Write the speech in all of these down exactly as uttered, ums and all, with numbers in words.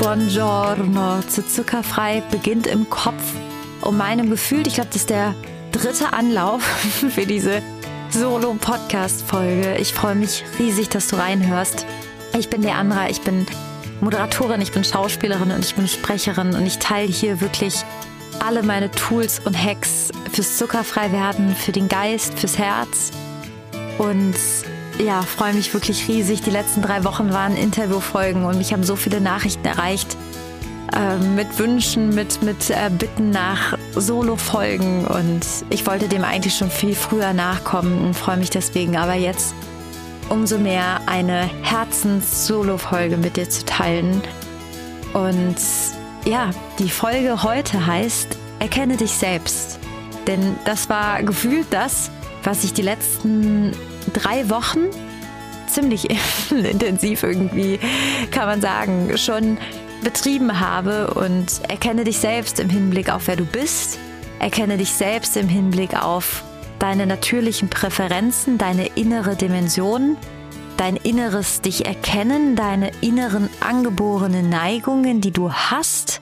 Buongiorno zu Zuckerfrei beginnt im Kopf. Um meinem Gefühl, ich glaube, das ist der dritte Anlauf für diese Solo-Podcast-Folge. Ich freue mich riesig, dass du reinhörst. Ich bin Leandra, ich bin Moderatorin, ich bin Schauspielerin und ich bin Sprecherin und ich teile hier wirklich alle meine Tools und Hacks fürs Zuckerfrei-Werden, für den Geist, fürs Herz. Und ja, freue mich wirklich riesig. Die letzten drei Wochen waren Interviewfolgen und mich haben so viele Nachrichten erreicht äh, mit Wünschen, mit, mit äh, Bitten nach Solo-Folgen. Und ich wollte dem eigentlich schon viel früher nachkommen und freue mich deswegen. Aber jetzt umso mehr eine Herzens-Solo-Folge mit dir zu teilen. Und ja, die Folge heute heißt Erkenne dich selbst. Denn das war gefühlt das, was ich die letzten drei Wochen ziemlich intensiv irgendwie, kann man sagen, schon betrieben habe. Und erkenne dich selbst im Hinblick auf wer du bist. Erkenne dich selbst im Hinblick auf deine natürlichen Präferenzen, deine innere Dimension, dein inneres Dich erkennen, deine inneren angeborenen Neigungen, die du hast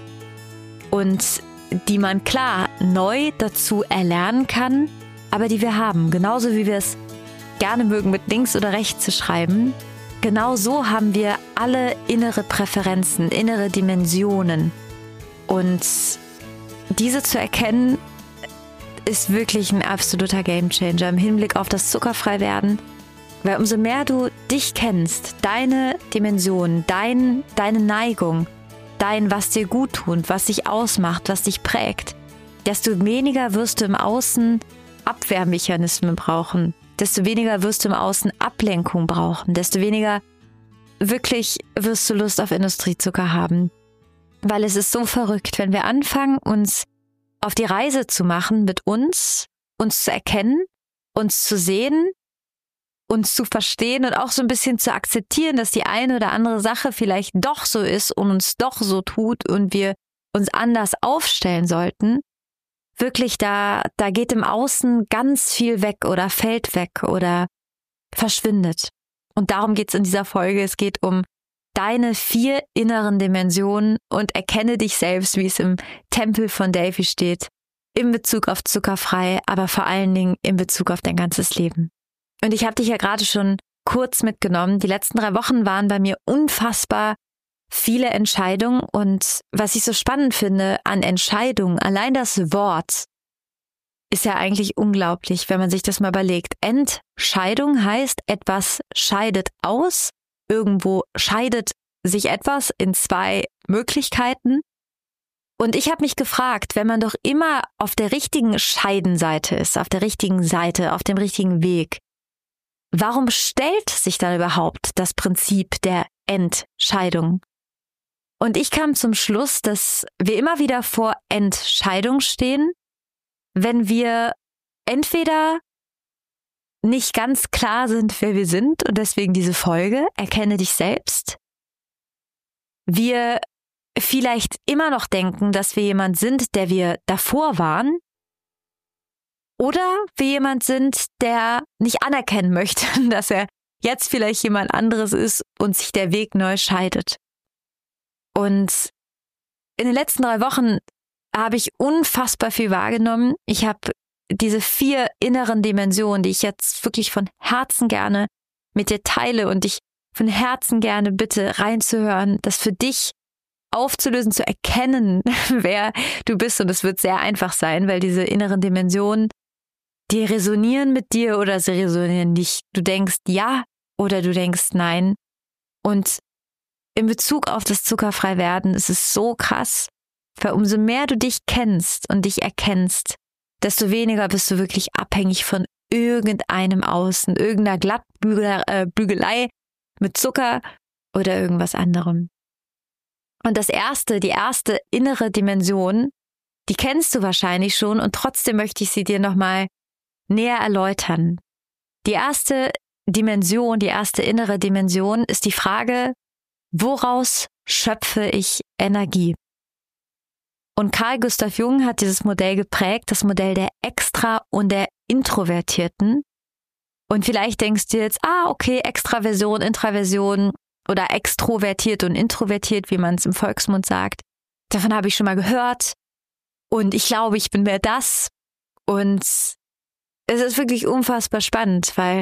und die man klar neu dazu erlernen kann, aber die wir haben. Genauso wie wir es gerne mögen, mit links oder rechts zu schreiben, genau so haben wir alle innere Präferenzen, innere Dimensionen. Und diese zu erkennen, ist wirklich ein absoluter Gamechanger im Hinblick auf das Zuckerfreiwerden. Weil umso mehr du dich kennst, deine Dimension, dein, deine Neigung, dein, was dir gut tut, was dich ausmacht, was dich prägt, desto weniger wirst du im Außen Abwehrmechanismen brauchen, desto weniger wirst du im Außen Ablenkung brauchen, desto weniger wirklich wirst du Lust auf Industriezucker haben. Weil es ist so verrückt, wenn wir anfangen, uns auf die Reise zu machen mit uns, uns zu erkennen, uns zu sehen, uns zu verstehen und auch so ein bisschen zu akzeptieren, dass die eine oder andere Sache vielleicht doch so ist und uns doch so tut und wir uns anders aufstellen sollten. Wirklich, da, da geht im Außen ganz viel weg oder fällt weg oder verschwindet. Und darum geht es in dieser Folge. Es geht um deine vier inneren Dimensionen und erkenne dich selbst, wie es im Tempel von Delphi steht, in Bezug auf Zuckerfrei, aber vor allen Dingen in Bezug auf dein ganzes Leben. Und ich habe dich ja gerade schon kurz mitgenommen. Die letzten drei Wochen waren bei mir unfassbar viele Entscheidungen. Und was ich so spannend finde an Entscheidungen, allein das Wort ist ja eigentlich unglaublich, wenn man sich das mal überlegt. Entscheidung heißt, etwas scheidet aus. Irgendwo scheidet sich etwas in zwei Möglichkeiten. Und ich habe mich gefragt, wenn man doch immer auf der richtigen Scheidenseite ist, auf der richtigen Seite, auf dem richtigen Weg, warum stellt sich dann überhaupt das Prinzip der Entscheidung? Und ich kam zum Schluss, dass wir immer wieder vor Entscheidung stehen, wenn wir entweder nicht ganz klar sind, wer wir sind und deswegen diese Folge, erkenne dich selbst. Wir vielleicht immer noch denken, dass wir jemand sind, der wir davor waren. Oder wir jemand sind, der nicht anerkennen möchte, dass er jetzt vielleicht jemand anderes ist und sich der Weg neu scheidet. Und in den letzten drei Wochen habe ich unfassbar viel wahrgenommen. Ich habe diese vier inneren Dimensionen, die ich jetzt wirklich von Herzen gerne mit dir teile und dich von Herzen gerne bitte reinzuhören, das für dich aufzulösen, zu erkennen, wer du bist. Und es wird sehr einfach sein, weil diese inneren Dimensionen, die resonieren mit dir oder sie resonieren nicht. Du denkst ja oder du denkst nein. Und in Bezug auf das Zuckerfreiwerden ist es so krass, weil umso mehr du dich kennst und dich erkennst, desto weniger bist du wirklich abhängig von irgendeinem Außen, irgendeiner Glattbügelei mit Zucker oder irgendwas anderem. Und das erste, die erste innere Dimension, die kennst du wahrscheinlich schon und trotzdem möchte ich sie dir nochmal näher erläutern. Die erste Dimension, die erste innere Dimension ist die Frage, woraus schöpfe ich Energie? Und Carl Gustav Jung hat dieses Modell geprägt, das Modell der Extra- und der Introvertierten. Und vielleicht denkst du jetzt, ah, okay, Extraversion, Introversion, oder extrovertiert und introvertiert, wie man es im Volksmund sagt. Davon habe ich schon mal gehört und ich glaube, ich bin mehr das. Und es ist wirklich unfassbar spannend, weil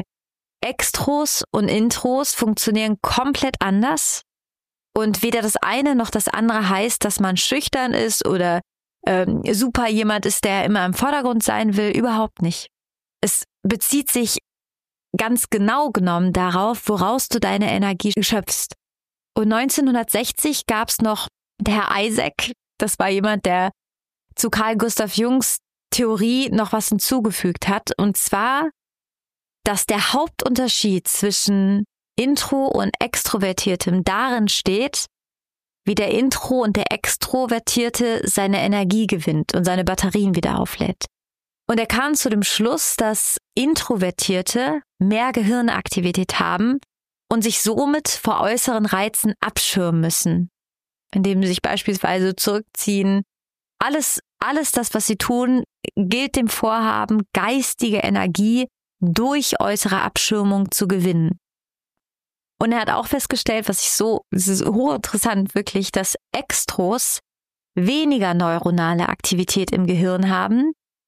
Extros und Intros funktionieren komplett anders und weder das eine noch das andere heißt, dass man schüchtern ist oder ähm, super jemand ist, der immer im Vordergrund sein will, überhaupt nicht. Es bezieht sich ganz genau genommen darauf, woraus du deine Energie schöpfst. Und neunzehnhundertsechzig gab es noch der Herr Isaac, das war jemand, der zu Carl Gustav Jungs Theorie noch was hinzugefügt hat. Und zwar, dass der Hauptunterschied zwischen Intro- und Extrovertiertem darin steht, wie der Intro- und der Extrovertierte seine Energie gewinnt und seine Batterien wieder auflädt. Und er kam zu dem Schluss, dass Introvertierte mehr Gehirnaktivität haben und sich somit vor äußeren Reizen abschirmen müssen, indem sie sich beispielsweise zurückziehen. Alles, alles das, was sie tun, gilt dem Vorhaben, geistige Energie durch äußere Abschirmung zu gewinnen. Und er hat auch festgestellt, was ich so, es ist hochinteressant wirklich, dass Extros weniger neuronale Aktivität im Gehirn haben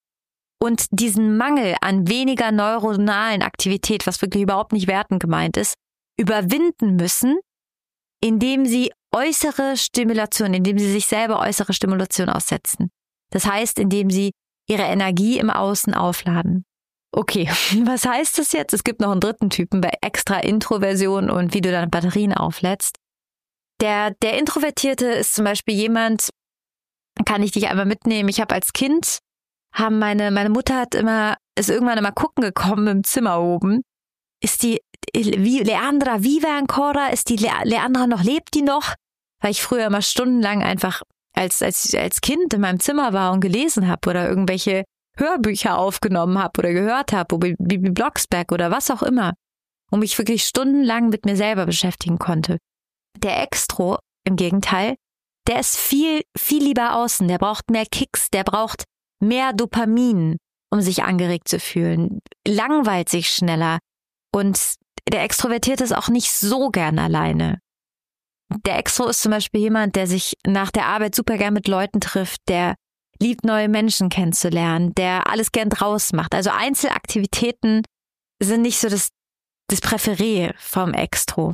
und diesen Mangel an weniger neuronalen Aktivität, was wirklich überhaupt nicht wertend gemeint ist, überwinden müssen, indem sie äußere Stimulation, indem sie sich selber äußere Stimulation aussetzen. Das heißt, indem sie ihre Energie im Außen aufladen. Okay, was heißt das jetzt? Es gibt noch einen dritten Typen bei extra Introversion und wie du deine Batterien auflädst. Der, der Introvertierte ist zum Beispiel jemand, kann ich dich einmal mitnehmen. Ich habe als Kind, haben meine, meine Mutter hat immer, ist irgendwann immer gucken gekommen im Zimmer oben. Ist die, wie, Leandra viva ancora? Ist die Le- Leandra noch, lebt die noch? Weil ich früher immer stundenlang einfach als, als, als Kind in meinem Zimmer war und gelesen habe oder irgendwelche Hörbücher aufgenommen habe oder gehört habe, oder Bibi Blocksberg oder was auch immer, und mich wirklich stundenlang mit mir selber beschäftigen konnte. Der Extro, im Gegenteil, der ist viel, viel lieber außen, der braucht mehr Kicks, der braucht mehr Dopamin, um sich angeregt zu fühlen, langweilt sich schneller und der Extrovertierte ist auch nicht so gern alleine. Der Extro ist zum Beispiel jemand, der sich nach der Arbeit super gern mit Leuten trifft, der liebt, neue Menschen kennenzulernen, der alles gern draus macht. Also Einzelaktivitäten sind nicht so das, das Präferé vom Extro.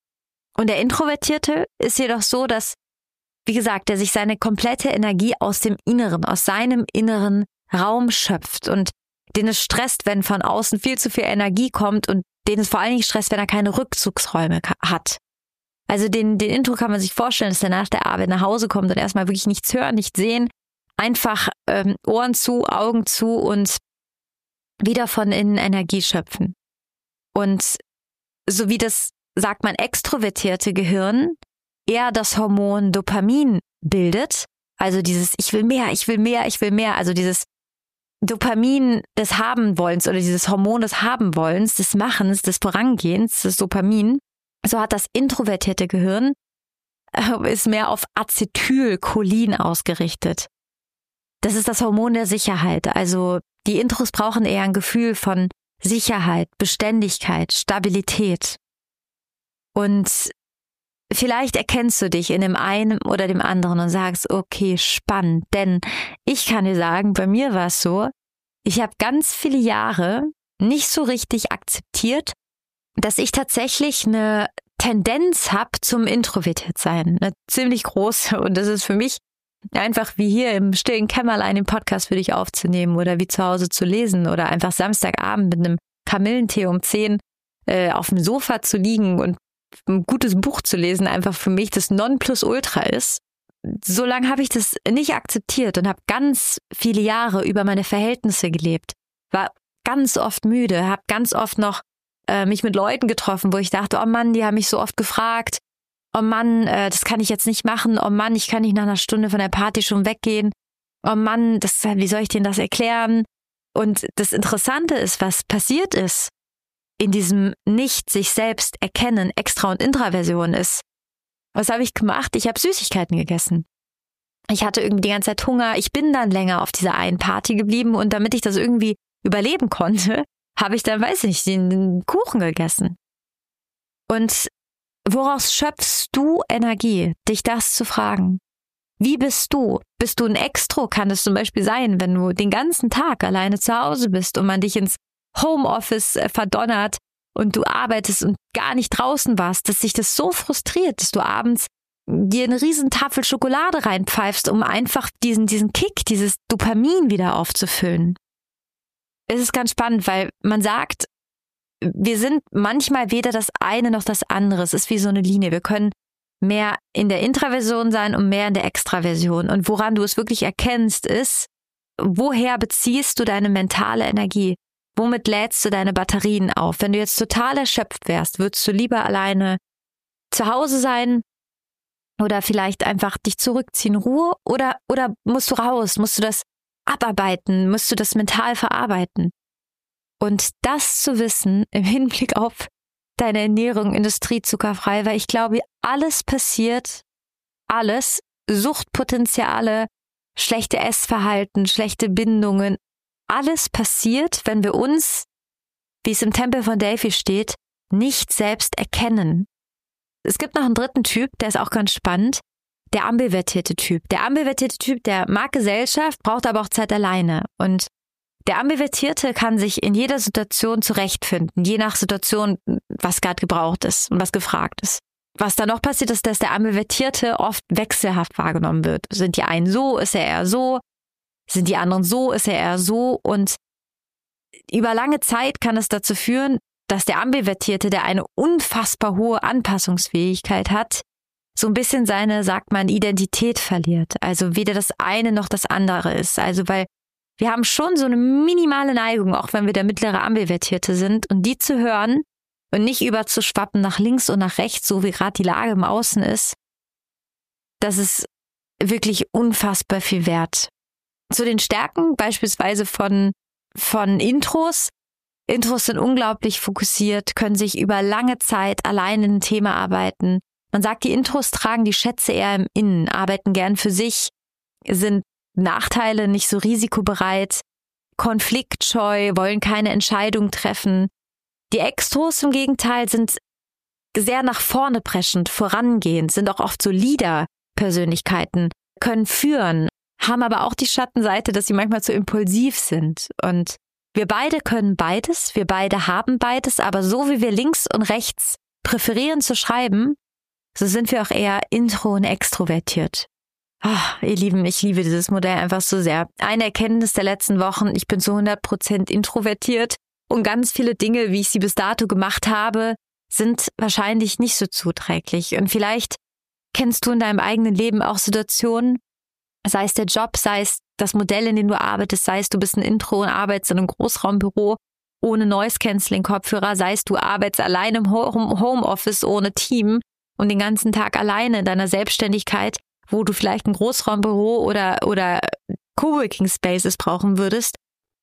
Und der Introvertierte ist jedoch so, dass, wie gesagt, der sich seine komplette Energie aus dem Inneren, aus seinem inneren Raum schöpft und den es stresst, wenn von außen viel zu viel Energie kommt und den es vor allen Dingen stresst, wenn er keine Rückzugsräume hat. Also den, den Intro kann man sich vorstellen, dass er nach der Arbeit nach Hause kommt und erstmal wirklich nichts hören, nichts sehen, einfach ähm, Ohren zu, Augen zu und wieder von innen Energie schöpfen. Und so wie das, sagt man, extrovertierte Gehirn eher das Hormon Dopamin bildet, also dieses ich will mehr, ich will mehr, ich will mehr, also dieses Dopamin des Habenwollens oder dieses Hormon des Habenwollens, des Machens, des Vorangehens, das Dopamin, so hat das introvertierte Gehirn, äh, ist mehr auf Acetylcholin ausgerichtet. Das ist das Hormon der Sicherheit. Also die Intros brauchen eher ein Gefühl von Sicherheit, Beständigkeit, Stabilität. Und vielleicht erkennst du dich in dem einen oder dem anderen und sagst, okay, spannend. Denn ich kann dir sagen, bei mir war es so, ich habe ganz viele Jahre nicht so richtig akzeptiert, dass ich tatsächlich eine Tendenz habe zum Introvertiertsein. Eine ziemlich große. Und das ist für mich einfach wie hier im stillen Kämmerlein den Podcast für dich aufzunehmen oder wie zu Hause zu lesen oder einfach Samstagabend mit einem Kamillentee um zehn äh, auf dem Sofa zu liegen und ein gutes Buch zu lesen, einfach für mich das Nonplusultra ist. So lange habe ich das nicht akzeptiert und habe ganz viele Jahre über meine Verhältnisse gelebt. War ganz oft müde, habe ganz oft noch äh, mich mit Leuten getroffen, wo ich dachte, oh Mann, die haben mich so oft gefragt, oh Mann, äh, das kann ich jetzt nicht machen, oh Mann, ich kann nicht nach einer Stunde von der Party schon weggehen, oh Mann, das, wie soll ich denen das erklären? Und das Interessante ist, was passiert ist in diesem nicht sich selbst erkennen, Extra- und Intraversion ist. Was habe ich gemacht? Ich habe Süßigkeiten gegessen. Ich hatte irgendwie die ganze Zeit Hunger. Ich bin dann länger auf dieser einen Party geblieben und damit ich das irgendwie überleben konnte, habe ich dann, weiß ich nicht, den Kuchen gegessen. Und woraus schöpfst du Energie, dich das zu fragen? Wie bist du? Bist du ein Extro? Kann es zum Beispiel sein, wenn du den ganzen Tag alleine zu Hause bist und man dich ins Homeoffice verdonnert und du arbeitest und gar nicht draußen warst, dass dich das so frustriert, dass du abends dir eine riesen Tafel Schokolade reinpfeifst, um einfach diesen, diesen Kick, dieses Dopamin wieder aufzufüllen. Es ist ganz spannend, weil man sagt, wir sind manchmal weder das eine noch das andere. Es ist wie so eine Linie. Wir können mehr in der Intraversion sein und mehr in der Extraversion. Und woran du es wirklich erkennst, ist, woher beziehst du deine mentale Energie? Womit lädst du deine Batterien auf? Wenn du jetzt total erschöpft wärst, würdest du lieber alleine zu Hause sein oder vielleicht einfach dich zurückziehen, Ruhe? Oder, oder musst du raus? Musst du das abarbeiten? Musst du das mental verarbeiten? Und das zu wissen im Hinblick auf deine Ernährung, industriezuckerfrei, weil ich glaube, alles passiert, alles, Suchtpotenziale, schlechte Essverhalten, schlechte Bindungen, alles passiert, wenn wir uns, wie es im Tempel von Delphi steht, nicht selbst erkennen. Es gibt noch einen dritten Typ, der ist auch ganz spannend, der ambivertierte Typ. Der ambivertierte Typ, der mag Gesellschaft, braucht aber auch Zeit alleine. Und der Ambivertierte kann sich in jeder Situation zurechtfinden, je nach Situation, was gerade gebraucht ist und was gefragt ist. Was dann noch passiert ist, dass der Ambivertierte oft wechselhaft wahrgenommen wird. Sind die einen so, ist er eher so, sind die anderen so, ist er eher so. Und über lange Zeit kann es dazu führen, dass der Ambivertierte, der eine unfassbar hohe Anpassungsfähigkeit hat, so ein bisschen seine, sagt man, Identität verliert. Also weder das eine noch das andere ist. Also weil wir haben schon so eine minimale Neigung, auch wenn wir der mittlere Ambivertierte sind, und die zu hören und nicht überzuschwappen nach links und nach rechts, so wie gerade die Lage im Außen ist, das ist wirklich unfassbar viel wert. Zu den Stärken beispielsweise von, von Intros. Intros sind unglaublich fokussiert, können sich über lange Zeit allein in ein Thema arbeiten. Man sagt, die Intros tragen die Schätze eher im Innen, arbeiten gern für sich, sind Nachteile, nicht so risikobereit, konfliktscheu, wollen keine Entscheidung treffen. Die Extros im Gegenteil sind sehr nach vorne preschend, vorangehend, sind auch oft so Leader-Persönlichkeiten, können führen, haben aber auch die Schattenseite, dass sie manchmal zu impulsiv sind. Und wir beide können beides, wir beide haben beides, aber so wie wir links und rechts präferieren zu schreiben, so sind wir auch eher intro- und extrovertiert. Oh, ihr Lieben, ich liebe dieses Modell einfach so sehr. Eine Erkenntnis der letzten Wochen, ich bin zu hundert Prozent introvertiert und ganz viele Dinge, wie ich sie bis dato gemacht habe, sind wahrscheinlich nicht so zuträglich. Und vielleicht kennst du in deinem eigenen Leben auch Situationen, sei es der Job, sei es das Modell, in dem du arbeitest, sei es du bist ein Intro und arbeitest in einem Großraumbüro ohne Noise-Canceling-Kopfhörer, sei es du arbeitest allein im Homeoffice ohne Team und den ganzen Tag alleine in deiner Selbstständigkeit, wo du vielleicht ein Großraumbüro oder, oder Coworking Spaces brauchen würdest,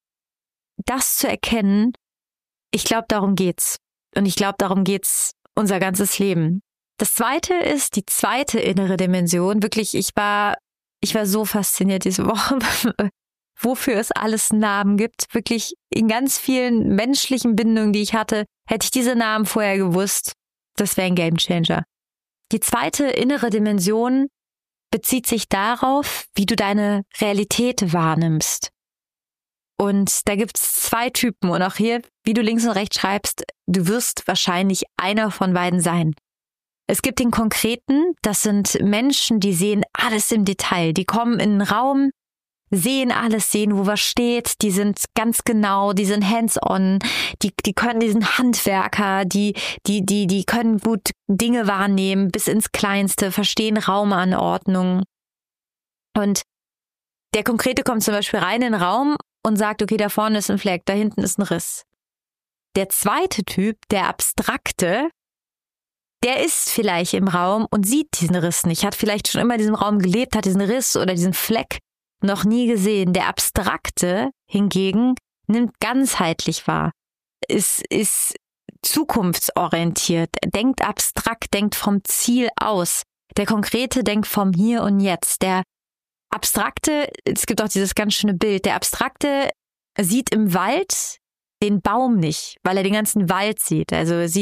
das zu erkennen, ich glaube, darum geht's. Und ich glaube, darum geht's unser ganzes Leben. Das zweite ist die zweite innere Dimension. Wirklich, ich war, ich war so fasziniert diese Woche, wofür es alles Namen gibt. Wirklich in ganz vielen menschlichen Bindungen, die ich hatte, hätte ich diese Namen vorher gewusst, das wäre ein Gamechanger. Die zweite innere Dimension bezieht sich darauf, wie du deine Realität wahrnimmst. Und da gibt es zwei Typen und auch hier, wie du links und rechts schreibst, du wirst wahrscheinlich einer von beiden sein. Es gibt den Konkreten, das sind Menschen, die sehen alles im Detail. Die kommen in einen Raum, sehen alles, sehen, wo was steht, die sind ganz genau, die sind hands-on, die, die können, die sind Handwerker, die, die, die, die können gut Dinge wahrnehmen, bis ins Kleinste, verstehen Raumanordnung. Und der Konkrete kommt zum Beispiel rein in den Raum und sagt, okay, da vorne ist ein Fleck, da hinten ist ein Riss. Der zweite Typ, der Abstrakte, der ist vielleicht im Raum und sieht diesen Riss nicht, hat vielleicht schon immer in diesem Raum gelebt, hat diesen Riss oder diesen Fleck noch nie gesehen. Der Abstrakte hingegen nimmt ganzheitlich wahr, ist, ist zukunftsorientiert, denkt abstrakt, denkt vom Ziel aus. Der Konkrete denkt vom Hier und Jetzt. Der Abstrakte, es gibt auch dieses ganz schöne Bild, der Abstrakte sieht im Wald den Baum nicht, weil er den ganzen Wald sieht. Also er sieht,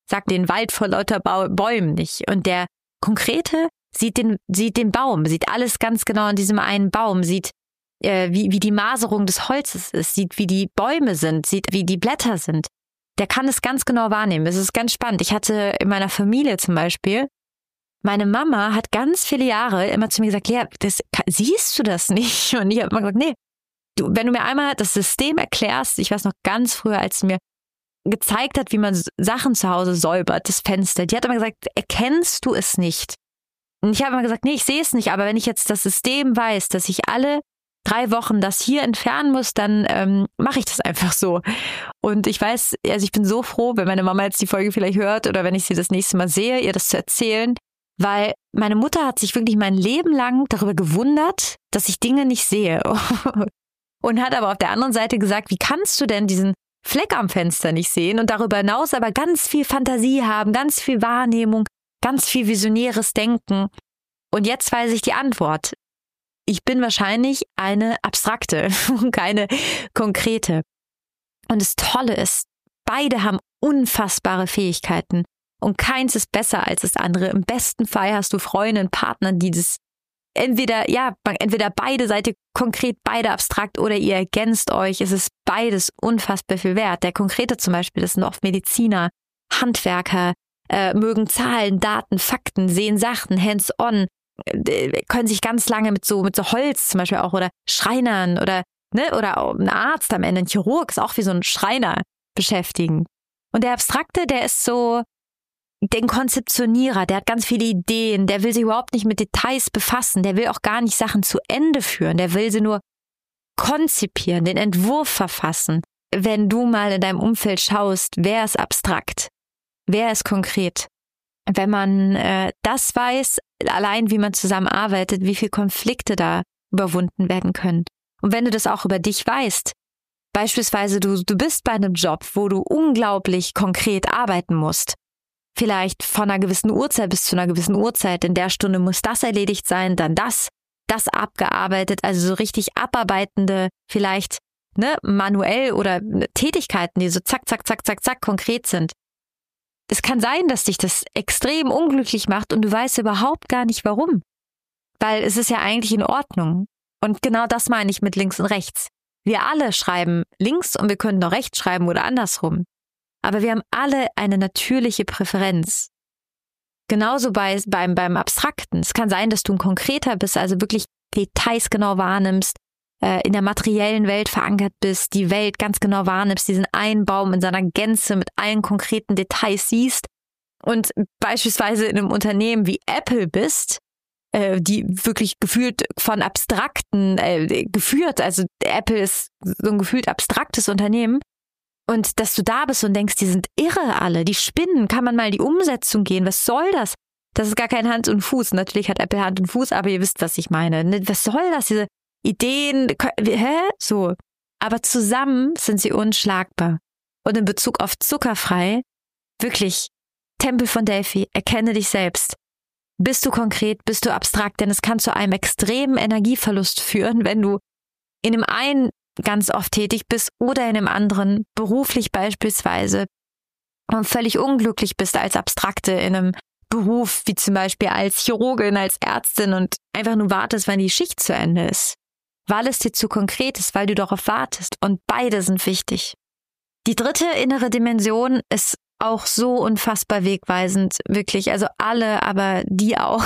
sagt den Wald vor lauter Bäumen nicht. Und der Konkrete sieht den, sieht den Baum, sieht alles ganz genau an diesem einen Baum, sieht, äh, wie, wie die Maserung des Holzes ist, sieht, wie die Bäume sind, sieht, wie die Blätter sind. Der kann es ganz genau wahrnehmen. Es ist ganz spannend. Ich hatte in meiner Familie zum Beispiel, meine Mama hat ganz viele Jahre immer zu mir gesagt, Lea, das, siehst du das nicht? Und ich habe immer gesagt, nee, du, wenn du mir einmal das System erklärst, ich weiß noch ganz früher, als sie mir gezeigt hat, wie man Sachen zu Hause säubert, das Fenster, die hat immer gesagt, erkennst du es nicht? Und ich habe immer gesagt, nee, ich sehe es nicht, aber wenn ich jetzt das System weiß, dass ich alle drei Wochen das hier entfernen muss, dann ähm, mache ich das einfach so. Und ich weiß, also ich bin so froh, wenn meine Mama jetzt die Folge vielleicht hört oder wenn ich sie das nächste Mal sehe, ihr das zu erzählen, weil meine Mutter hat sich wirklich mein Leben lang darüber gewundert, dass ich Dinge nicht sehe. Und hat aber auf der anderen Seite gesagt, wie kannst du denn diesen Fleck am Fenster nicht sehen und darüber hinaus aber ganz viel Fantasie haben, ganz viel Wahrnehmung, ganz viel visionäres Denken. Und jetzt weiß ich die Antwort. Ich bin wahrscheinlich eine abstrakte, keine konkrete. Und das Tolle ist, beide haben unfassbare Fähigkeiten und keins ist besser als das andere. Im besten Fall hast du Freundinnen, Partner, die das entweder, ja, entweder beide seid ihr konkret, beide abstrakt oder ihr ergänzt euch. Es ist beides unfassbar viel wert. Der Konkrete zum Beispiel, das sind oft Mediziner, Handwerker, äh, mögen Zahlen, Daten, Fakten, sehen Sachen, hands-on, können sich ganz lange mit so mit so Holz zum Beispiel auch oder Schreinern oder ne oder auch ein Arzt am Ende, ein Chirurg ist auch wie so ein Schreiner beschäftigen. Und der Abstrakte, der ist so den Konzeptionierer, der hat ganz viele Ideen, der will sich überhaupt nicht mit Details befassen, der will auch gar nicht Sachen zu Ende führen, der will sie nur konzipieren, den Entwurf verfassen. Wenn du mal in deinem Umfeld schaust, wer ist abstrakt, wer ist konkret? Wenn man äh, das weiß, allein wie man zusammenarbeitet, wie viele Konflikte da überwunden werden können. Und wenn du das auch über dich weißt, beispielsweise du, du bist bei einem Job, wo du unglaublich konkret arbeiten musst, vielleicht von einer gewissen Uhrzeit bis zu einer gewissen Uhrzeit, in der Stunde muss das erledigt sein, dann das, das abgearbeitet, also so richtig abarbeitende, vielleicht ne, manuell oder Tätigkeiten, die so zack, zack, zack, zack, zack konkret sind. Es kann sein, dass dich das extrem unglücklich macht und du weißt überhaupt gar nicht warum. Weil es ist ja eigentlich in Ordnung. Und genau das meine ich mit links und rechts. Wir alle schreiben links und wir können auch rechts schreiben oder andersrum. Aber wir haben alle eine natürliche Präferenz. Genauso bei, beim, beim Abstrakten. Es kann sein, dass du ein Konkreter bist, also wirklich Details genau wahrnimmst, äh, in der materiellen Welt verankert bist, die Welt ganz genau wahrnimmst, diesen einen Baum in seiner Gänze mit allen konkreten Details siehst und beispielsweise in einem Unternehmen wie Apple bist, äh, die wirklich gefühlt von Abstrakten äh, geführt, also Apple ist so ein gefühlt abstraktes Unternehmen und dass du da bist und denkst, die sind irre alle, die spinnen, kann man mal in die Umsetzung gehen, was soll das? Das ist gar kein Hand und Fuß, natürlich hat Apple Hand und Fuß, aber ihr wisst, was ich meine. Was soll das, diese Ideen, hä? So. Aber zusammen sind sie unschlagbar. Und in Bezug auf zuckerfrei, wirklich, Tempel von Delphi, erkenne dich selbst. Bist du konkret, bist du abstrakt, denn es kann zu einem extremen Energieverlust führen, wenn du in dem einen ganz oft tätig bist oder in dem anderen, beruflich beispielsweise, und völlig unglücklich bist als Abstrakte in einem Beruf, wie zum Beispiel als Chirurgin, als Ärztin und einfach nur wartest, wann die Schicht zu Ende ist. Weil es dir zu konkret ist, weil du darauf wartest. Und beide sind wichtig. Die dritte innere Dimension ist auch so unfassbar wegweisend, wirklich. Also alle, aber die auch.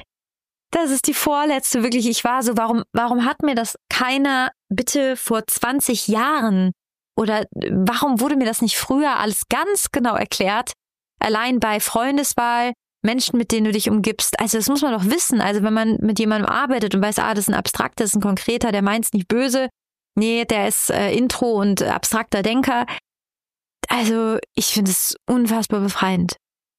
Das ist die vorletzte, wirklich. Ich war so, warum, warum hat mir das keiner bitte vor zwanzig Jahren oder warum wurde mir das nicht früher alles ganz genau erklärt? Allein bei Freundeswahl, Menschen, mit denen du dich umgibst. Also das muss man doch wissen. Also wenn man mit jemandem arbeitet und weiß, ah, das ist ein Abstrakter, das ist ein Konkreter, der meint's nicht böse. Nee, der ist äh, Intro und abstrakter Denker. Also ich finde es unfassbar befreiend.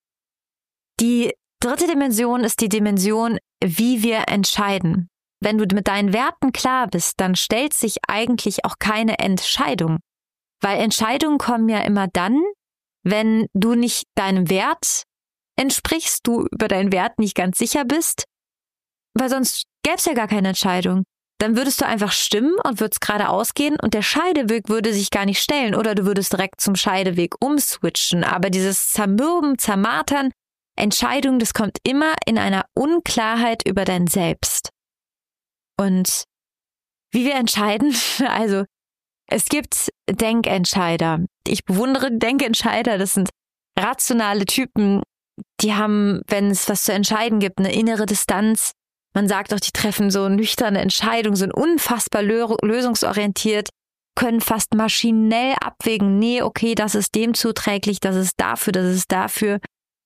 Die dritte Dimension ist die Dimension, wie wir entscheiden. Wenn du mit deinen Werten klar bist, dann stellt sich eigentlich auch keine Entscheidung. Weil Entscheidungen kommen ja immer dann, wenn du nicht deinem Wert entsprichst, du über deinen Wert nicht ganz sicher bist, weil sonst gäbe es ja gar keine Entscheidung. dann würdest du einfach stimmen und würdest geradeaus gehen und der Scheideweg würde sich gar nicht stellen oder du würdest direkt zum Scheideweg umswitchen. Aber dieses Zermürben, Zermartern, Entscheidung, das kommt immer in einer Unklarheit über dein Selbst. Und wie wir entscheiden, also es gibt Denkentscheider. Ich bewundere Denkentscheider, das sind rationale Typen, die haben, wenn es was zu entscheiden gibt, eine innere Distanz. Man sagt auch, die treffen so nüchterne Entscheidungen, sind unfassbar lö- lösungsorientiert, können fast maschinell abwägen, nee, okay, das ist dem zuträglich, das ist dafür, das ist dafür.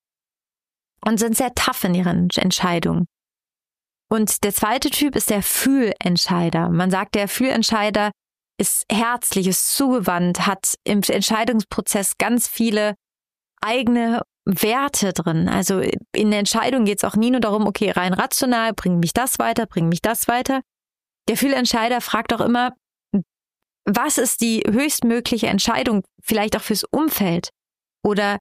Und sind sehr tough in ihren Entscheidungen. Und der zweite Typ ist der Fühlentscheider. Man sagt, der Fühlentscheider ist herzlich, ist zugewandt, hat im Entscheidungsprozess ganz viele eigene Werte drin. Also in der Entscheidung geht es auch nie nur darum, okay, rein rational, bringt mich das weiter, bringt mich das weiter. Der Fühlentscheider fragt auch immer, was ist die höchstmögliche Entscheidung, vielleicht auch fürs Umfeld? Oder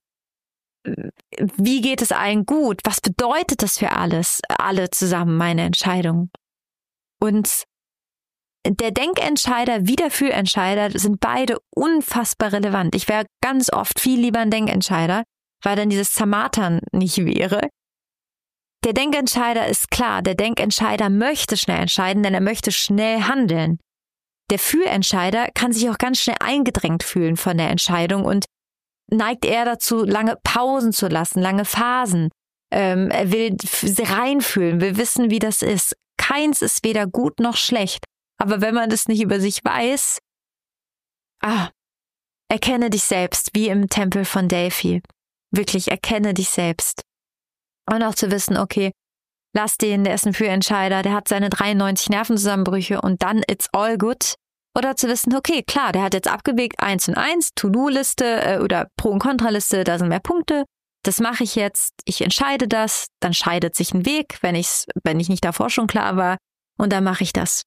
wie geht es allen gut? Was bedeutet das für alles, alle zusammen, meine Entscheidung? Und der Denkentscheider wie der Fühlentscheider sind beide unfassbar relevant. Ich wäre ganz oft viel lieber ein Denkentscheider, weil dann dieses Zermartern nicht wäre. Der Denkentscheider ist klar, der Denkentscheider möchte schnell entscheiden, denn er möchte schnell handeln. Der Fühlentscheider kann sich auch ganz schnell eingedrängt fühlen von der Entscheidung und neigt eher dazu, lange Pausen zu lassen, lange Phasen. Ähm, er will reinfühlen, will wissen, wie das ist. Keins ist weder gut noch schlecht. Aber wenn man das nicht über sich weiß, ah, erkenne dich selbst, wie im Tempel von Delphi. Wirklich, erkenne dich selbst. Und auch zu wissen, okay, lass den, der ist ein Fühlentscheider, der hat seine dreiundneunzig Nervenzusammenbrüche und dann it's all good. Oder zu wissen, okay, klar, der hat jetzt abgewegt, eins und eins, To-Do-Liste äh, oder Pro- und Kontraliste, da sind mehr Punkte. Das mache ich jetzt, ich entscheide das, dann scheidet sich ein Weg, wenn ich's, wenn ich nicht davor schon klar war, und dann mache ich das.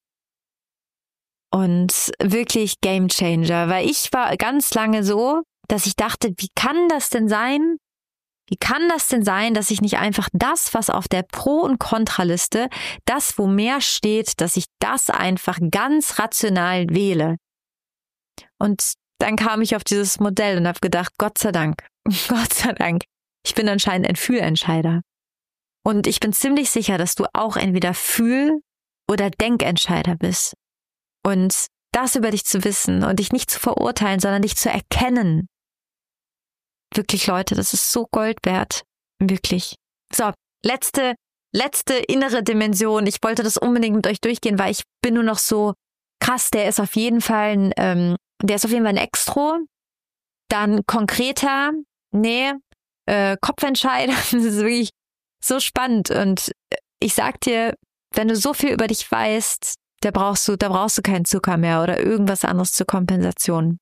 Und wirklich Game Changer, weil ich war ganz lange so, dass ich dachte, wie kann das denn sein? Wie kann das denn sein, dass ich nicht einfach das, was auf der Pro- und Kontraliste, das, wo mehr steht, dass ich das einfach ganz rational wähle? Und dann kam ich auf dieses Modell und habe gedacht, Gott sei Dank, Gott sei Dank, ich bin anscheinend ein Fühlentscheider. Und ich bin ziemlich sicher, dass du auch entweder Fühl- oder Denkentscheider bist. Und das über dich zu wissen und dich nicht zu verurteilen, sondern dich zu erkennen. Wirklich, Leute, das ist so Gold wert. Wirklich. So, letzte, letzte innere Dimension. Ich wollte das unbedingt mit euch durchgehen, weil ich bin nur noch so krass. Der ist auf jeden Fall ein, ähm, der ist auf jeden Fall ein Extro. Dann konkreter, nee, äh, Kopfentscheider. Das ist wirklich so spannend. Und ich sag dir, wenn du so viel über dich weißt, da brauchst du, da brauchst du keinen Zucker mehr oder irgendwas anderes zur Kompensation.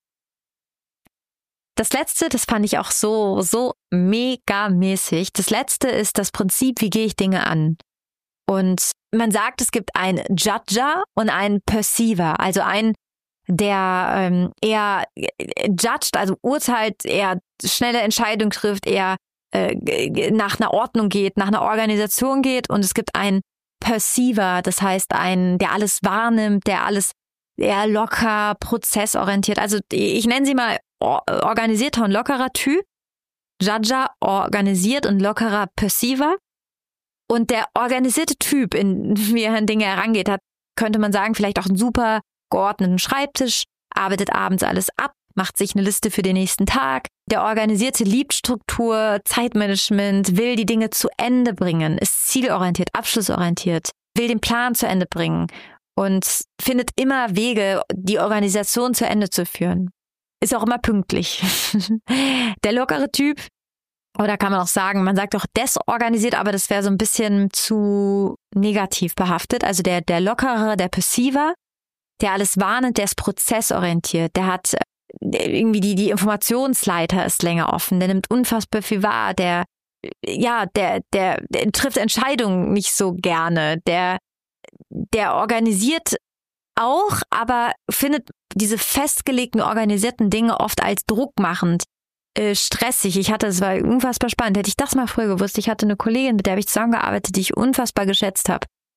Das letzte, das fand ich auch so, so mega mäßig. Das letzte ist das Prinzip, wie gehe ich Dinge an? Und man sagt, es gibt einen Judger und einen Perceiver, also einen, der ähm, eher judged, also urteilt, eher schnelle Entscheidungen trifft, eher äh, nach einer Ordnung geht, nach einer Organisation geht. Und es gibt einen Perceiver, das heißt einen, der alles wahrnimmt, der alles eher locker, prozessorientiert. Also ich nenne sie mal organisierter und lockerer Typ. Judger, organisiert und lockerer Perceiver. Und der organisierte Typ, in wie er an Dinge herangeht, hat, könnte man sagen, vielleicht auch einen super geordneten Schreibtisch, arbeitet abends alles ab, macht sich eine Liste für den nächsten Tag. Der Organisierte liebt Struktur, Zeitmanagement, will die Dinge zu Ende bringen, ist zielorientiert, abschlussorientiert, will den Plan zu Ende bringen und findet immer Wege, die Organisation zu Ende zu führen. Ist auch immer pünktlich. Der lockere Typ, oder kann man auch sagen, man sagt auch desorganisiert, aber das wäre so ein bisschen zu negativ behaftet. Also der, der lockere, der Perceiver, der alles wahrnimmt, der ist prozessorientiert, der hat irgendwie die, die Informationsleiter ist länger offen, der nimmt unfassbar viel wahr, der, ja, der, der, der trifft Entscheidungen nicht so gerne, der, der organisiert auch, aber findet diese festgelegten, organisierten Dinge oft als druckmachend, äh, stressig. Ich hatte, es war unfassbar spannend. Hätte ich das mal früher gewusst, ich hatte eine Kollegin, mit der habe ich zusammengearbeitet, die ich unfassbar geschätzt habe.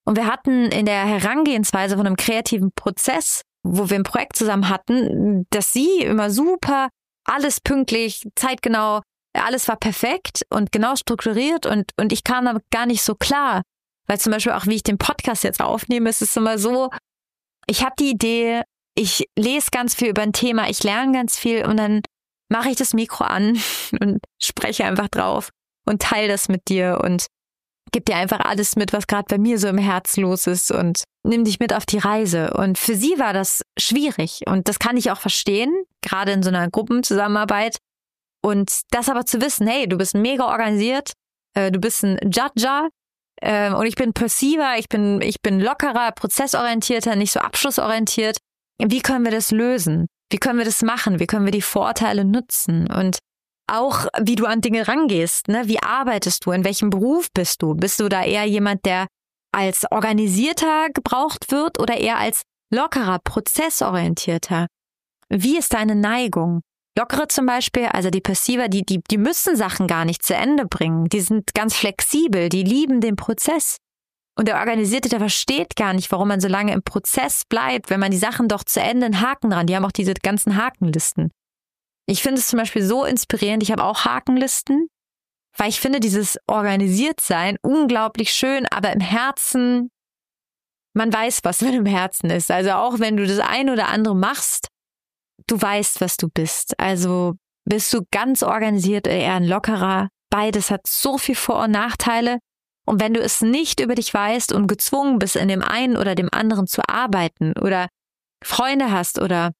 Und wir hatten in der Herangehensweise von einem kreativen Prozess, wo wir ein Projekt zusammen hatten, dass sie immer super, alles pünktlich, zeitgenau, alles war perfekt und genau strukturiert und, und ich kam damit gar nicht so klar. Weil zum Beispiel auch, wie ich den Podcast jetzt aufnehme, ist es immer so, ich habe die Idee, ich lese ganz viel über ein Thema, ich lerne ganz viel und dann mache ich das Mikro an und spreche einfach drauf und teile das mit dir und gib dir einfach alles mit, was gerade bei mir so im Herz los ist und nimm dich mit auf die Reise. Und für sie war das schwierig und das kann ich auch verstehen, gerade in so einer Gruppenzusammenarbeit. Und das aber zu wissen, hey, du bist mega organisiert, äh, du bist ein Judger äh, und ich bin Perceiver, ich bin, ich bin lockerer, prozessorientierter, nicht so abschlussorientiert. Wie können wir das lösen? Wie können wir das machen? Wie können wir die Vorteile nutzen? Und auch, wie du an Dinge rangehst, ne? Wie arbeitest du? In welchem Beruf bist du? Bist du da eher jemand, der als organisierter gebraucht wird oder eher als lockerer, prozessorientierter? Wie ist deine Neigung? Lockere zum Beispiel, also die Perceiver, die, die, die müssen Sachen gar nicht zu Ende bringen. Die sind ganz flexibel, die lieben den Prozess. Und der Organisierte, der versteht gar nicht, warum man so lange im Prozess bleibt, wenn man die Sachen doch zu Ende einen Haken dran. Die haben auch diese ganzen Hakenlisten. Ich finde es zum Beispiel so inspirierend, ich habe auch Hakenlisten, weil ich finde dieses Organisiertsein unglaublich schön, aber im Herzen, man weiß, was wenn im Herzen ist. Also auch wenn du das eine oder andere machst, du weißt, was du bist. Also bist du ganz organisiert oder eher ein lockerer. Beides hat so viel Vor- und Nachteile. Und wenn du es nicht über dich weißt und gezwungen bist, in dem einen oder dem anderen zu arbeiten oder Freunde hast oder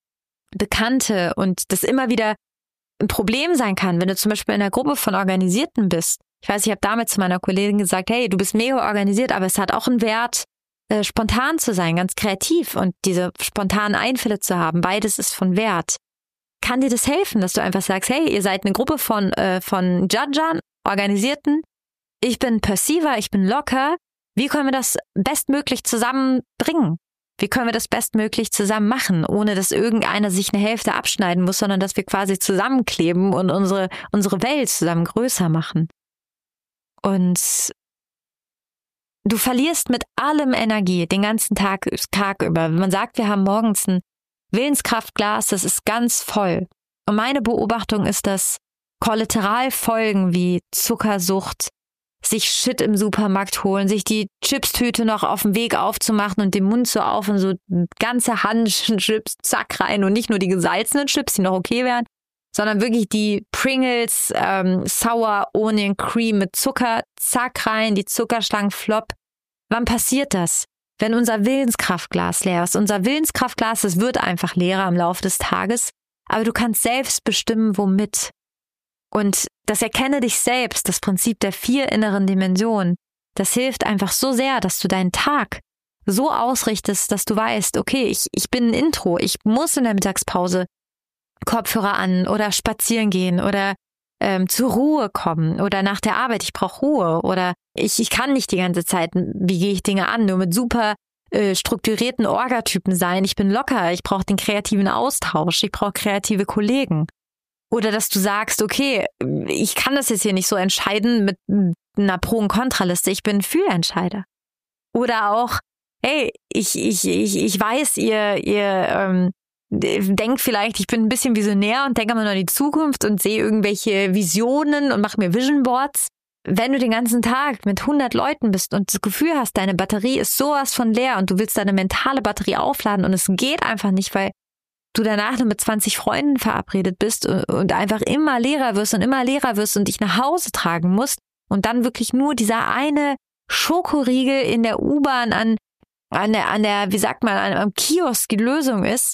Bekannte und das immer wieder ein Problem sein kann, wenn du zum Beispiel in einer Gruppe von Organisierten bist. Ich weiß, ich habe damit zu meiner Kollegin gesagt, hey, du bist mega organisiert, aber es hat auch einen Wert, äh, spontan zu sein, ganz kreativ und diese spontanen Einfälle zu haben. Beides ist von Wert. Kann dir das helfen, dass du einfach sagst, hey, ihr seid eine Gruppe von, äh, von Judgern, Organisierten, ich bin Perceiver, ich bin locker. Wie können wir das bestmöglich zusammenbringen? Wie können wir das bestmöglich zusammen machen, ohne dass irgendeiner sich eine Hälfte abschneiden muss, sondern dass wir quasi zusammenkleben und unsere, unsere Welt zusammen größer machen. Und du verlierst mit allem Energie den ganzen Tag, Tag über. Man sagt, wir haben morgens ein Willenskraftglas, das ist ganz voll. Und meine Beobachtung ist, dass Kollateralfolgen wie Zuckersucht, sich Shit im Supermarkt holen, sich die Chipstüte noch auf dem Weg aufzumachen und den Mund so auf und so ganze Hand Chips, zack, rein und nicht nur die gesalzenen Chips, die noch okay wären, sondern wirklich die Pringles, ähm, Sour Onion Cream mit Zucker, zack, rein, die Zuckerstangen flop. Wann passiert das? Wenn unser Willenskraftglas leer ist. Unser Willenskraftglas, das wird einfach leerer im Laufe des Tages, aber du kannst selbst bestimmen, womit. Und das Erkenne dich selbst, das Prinzip der vier inneren Dimensionen, das hilft einfach so sehr, dass du deinen Tag so ausrichtest, dass du weißt, okay, ich, ich bin ein Intro, ich muss in der Mittagspause Kopfhörer an oder spazieren gehen oder ähm, zur Ruhe kommen oder nach der Arbeit, ich brauche Ruhe oder ich, ich kann nicht die ganze Zeit, wie gehe ich Dinge an, nur mit super äh, strukturierten Orgatypen sein, ich bin locker, ich brauche den kreativen Austausch, ich brauche kreative Kollegen. Oder dass du sagst, okay, ich kann das jetzt hier nicht so entscheiden mit einer Pro- und Kontraliste, ich bin ein Fühlentscheider. Oder auch, hey, ich ich ich ich weiß, ihr ihr ähm, denkt vielleicht, ich bin ein bisschen visionär und denke immer nur an die Zukunft und sehe irgendwelche Visionen und mache mir Vision Boards. Wenn du den ganzen Tag mit hundert Leuten bist und das Gefühl hast, deine Batterie ist sowas von leer und du willst deine mentale Batterie aufladen und es geht einfach nicht, weil du danach nur mit zwanzig Freunden verabredet bist und einfach immer leerer wirst und immer leerer wirst und dich nach Hause tragen musst und dann wirklich nur dieser eine Schokoriegel in der U-Bahn an, an der, an der, wie sagt man, an einem Kiosk die Lösung ist,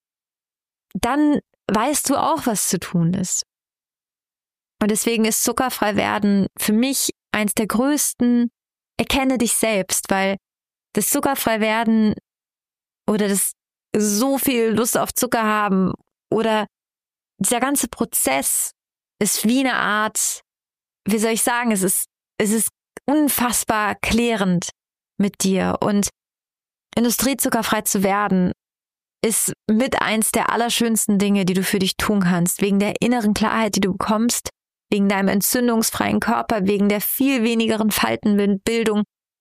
dann weißt du auch, was zu tun ist. Und deswegen ist zuckerfrei werden für mich eins der größten, erkenne dich selbst, weil das zuckerfrei werden oder das so viel Lust auf Zucker haben oder dieser ganze Prozess ist wie eine Art, wie soll ich sagen, es ist, es ist unfassbar klärend mit dir und industriezuckerfrei zu werden ist mit eins der allerschönsten Dinge, die du für dich tun kannst, wegen der inneren Klarheit, die du bekommst, wegen deinem entzündungsfreien Körper, wegen der viel wenigeren Faltenbildung,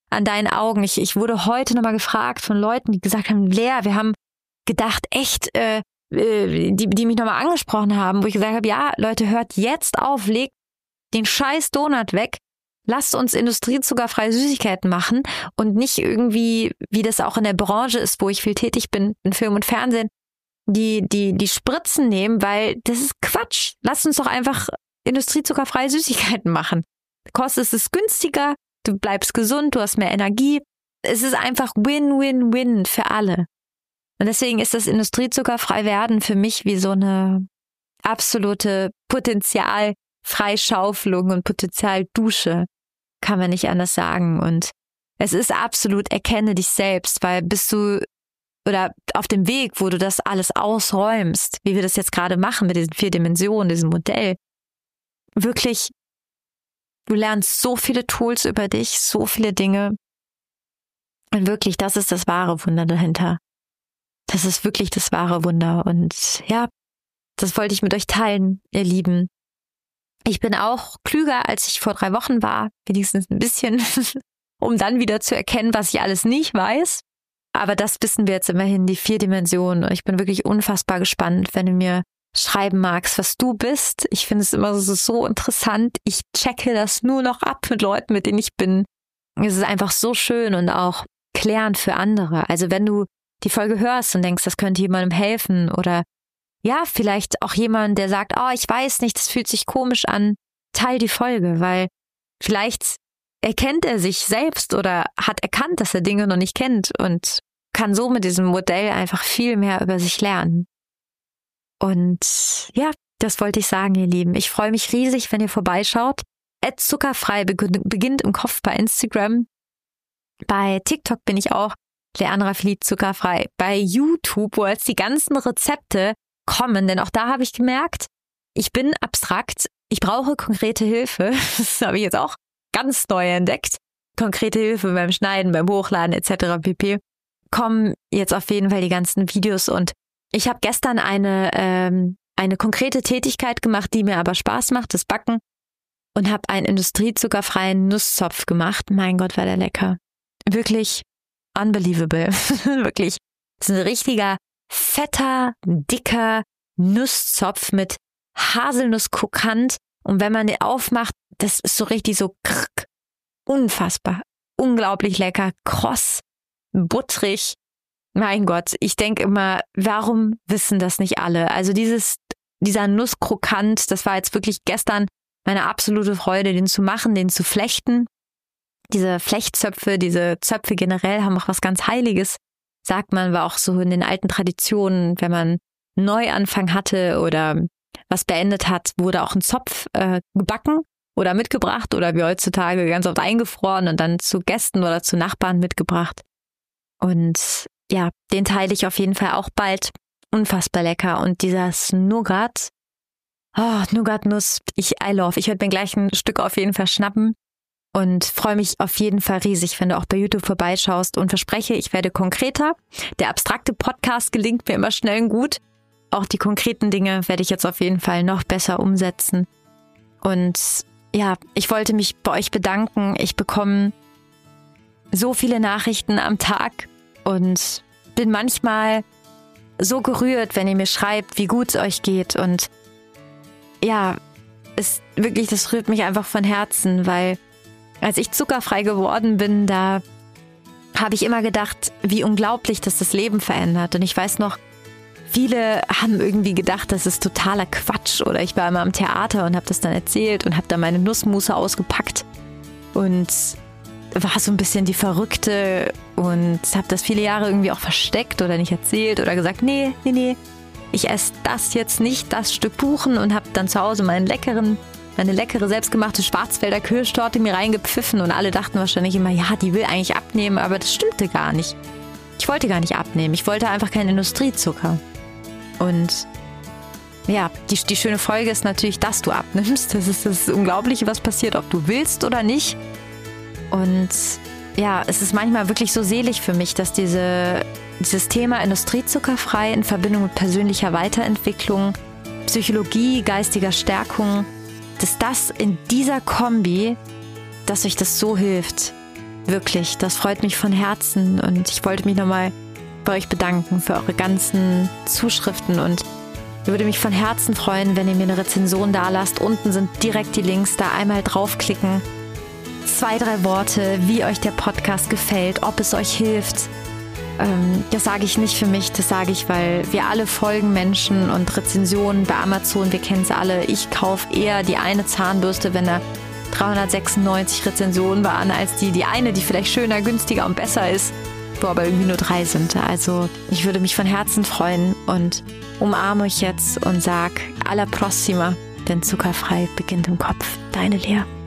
an deinen Augen. Ich, ich wurde heute nochmal gefragt von Leuten, die gesagt haben, Lea, wir haben gedacht, echt, äh, äh, die, die mich nochmal angesprochen haben, wo ich gesagt habe, ja, Leute, hört jetzt auf, legt den scheiß Donut weg, lasst uns industriezuckerfreie Süßigkeiten machen und nicht irgendwie, wie das auch in der Branche ist, wo ich viel tätig bin, in Film und Fernsehen, die, die, die Spritzen nehmen, weil das ist Quatsch. Lasst uns doch einfach industriezuckerfreie Süßigkeiten machen. Kostet es günstiger, du bleibst gesund, du hast mehr Energie. Es ist einfach Win-Win-Win für alle. Und deswegen ist das industriezuckerfrei werden für mich wie so eine absolute Potenzialfreischaufelung und Potenzialdusche. Kann man nicht anders sagen. Und es ist absolut, erkenne dich selbst, weil bist du oder auf dem Weg, wo du das alles ausräumst, wie wir das jetzt gerade machen mit diesen vier Dimensionen, diesem Modell, wirklich, du lernst so viele Tools über dich, so viele Dinge. Und wirklich, das ist das wahre Wunder dahinter. Das ist wirklich das wahre Wunder. Und ja, das wollte ich mit euch teilen, ihr Lieben. Ich bin auch klüger, als ich vor drei Wochen war, wenigstens ein bisschen, um dann wieder zu erkennen, was ich alles nicht weiß. Aber das wissen wir jetzt immerhin, die vier Dimensionen. Und ich bin wirklich unfassbar gespannt, wenn du mir schreiben magst, was du bist. Ich finde es immer so, so interessant. Ich checke das nur noch ab mit Leuten, mit denen ich bin. Es ist einfach so schön und auch klärend für andere. Also wenn du die Folge hörst und denkst, das könnte jemandem helfen oder ja, vielleicht auch jemand, der sagt, oh, ich weiß nicht, das fühlt sich komisch an, teil die Folge, weil vielleicht erkennt er sich selbst oder hat erkannt, dass er Dinge noch nicht kennt und kann so mit diesem Modell einfach viel mehr über sich lernen. Und ja, das wollte ich sagen, ihr Lieben. Ich freue mich riesig, wenn ihr vorbeischaut. At zuckerfrei beginnt im Kopf bei Instagram. Bei TikTok bin ich auch Leandra Philipp zuckerfrei. Bei YouTube, wo jetzt die ganzen Rezepte kommen, denn auch da habe ich gemerkt, ich bin abstrakt, ich brauche konkrete Hilfe. Das habe ich jetzt auch ganz neu entdeckt. Konkrete Hilfe beim Schneiden, beim Hochladen et cetera pp. Kommen jetzt auf jeden Fall die ganzen Videos und ich habe gestern eine ähm, eine konkrete Tätigkeit gemacht, die mir aber Spaß macht, das Backen, und habe einen industriezuckerfreien Nusszopf gemacht. Mein Gott, war der lecker. Wirklich unbelievable. Wirklich. Das ist ein richtiger, fetter, dicker Nusszopf mit Haselnusskrokant. Und wenn man den aufmacht, das ist so richtig so krrk, unfassbar, unglaublich lecker, kross, butterig. Mein Gott, ich denke immer, warum wissen das nicht alle? Also dieses, dieser Nusskrokant, das war jetzt wirklich gestern meine absolute Freude, den zu machen, den zu flechten. Diese Flechtzöpfe, diese Zöpfe generell haben auch was ganz Heiliges, sagt man, war auch so in den alten Traditionen, wenn man einen Neuanfang hatte oder was beendet hat, wurde auch ein Zopf äh, gebacken oder mitgebracht oder wie heutzutage ganz oft eingefroren und dann zu Gästen oder zu Nachbarn mitgebracht. Und ja, den teile ich auf jeden Fall auch bald. Unfassbar lecker. Und dieser Nougat, oh, Nougat-Nuss, ich I love. Ich werde mir gleich ein Stück auf jeden Fall schnappen und freue mich auf jeden Fall riesig, wenn du auch bei YouTube vorbeischaust und verspreche, ich werde konkreter. Der abstrakte Podcast gelingt mir immer schnell und gut. Auch die konkreten Dinge werde ich jetzt auf jeden Fall noch besser umsetzen. Und ja, ich wollte mich bei euch bedanken. Ich bekomme so viele Nachrichten am Tag und bin manchmal so gerührt, wenn ihr mir schreibt, wie gut es euch geht. Und ja, es wirklich, das rührt mich einfach von Herzen, weil als ich zuckerfrei geworden bin, da habe ich immer gedacht, wie unglaublich das das Leben verändert. Und ich weiß noch, viele haben irgendwie gedacht, das ist totaler Quatsch. Oder ich war immer am Theater und habe das dann erzählt und habe da meine Nussmusse ausgepackt und war so ein bisschen die Verrückte und habe das viele Jahre irgendwie auch versteckt oder nicht erzählt oder gesagt, nee, nee, nee, ich esse das jetzt nicht, das Stück Kuchen, und habe dann zu Hause meinen leckeren, meine leckere selbstgemachte Schwarzwälder Kirschtorte mir reingepfiffen und alle dachten wahrscheinlich immer, ja, die will eigentlich abnehmen, aber das stimmte gar nicht. Ich wollte gar nicht abnehmen, ich wollte einfach keinen Industriezucker. Und ja, die, die schöne Folge ist natürlich, dass du abnimmst. Das ist das Unglaubliche, was passiert, ob du willst oder nicht. Und ja, es ist manchmal wirklich so selig für mich, dass diese, dieses Thema industriezuckerfrei in Verbindung mit persönlicher Weiterentwicklung, Psychologie, geistiger Stärkung, dass das in dieser Kombi, dass euch das so hilft. Wirklich, das freut mich von Herzen und ich wollte mich nochmal bei euch bedanken für eure ganzen Zuschriften und ich würde mich von Herzen freuen, wenn ihr mir eine Rezension da lasst. Unten sind direkt die Links, da einmal draufklicken. Zwei, drei Worte, wie euch der Podcast gefällt, ob es euch hilft. Ähm, das sage ich nicht für mich, das sage ich, weil wir alle folgen Menschen und Rezensionen bei Amazon, wir kennen es alle. Ich kaufe eher die eine Zahnbürste, wenn da dreihundertsechsundneunzig Rezensionen waren, als die, die eine, die vielleicht schöner, günstiger und besser ist, wo aber irgendwie nur drei sind. Also ich würde mich von Herzen freuen und umarme euch jetzt und sag alla prossima, denn zuckerfrei beginnt im Kopf. Deine Lea.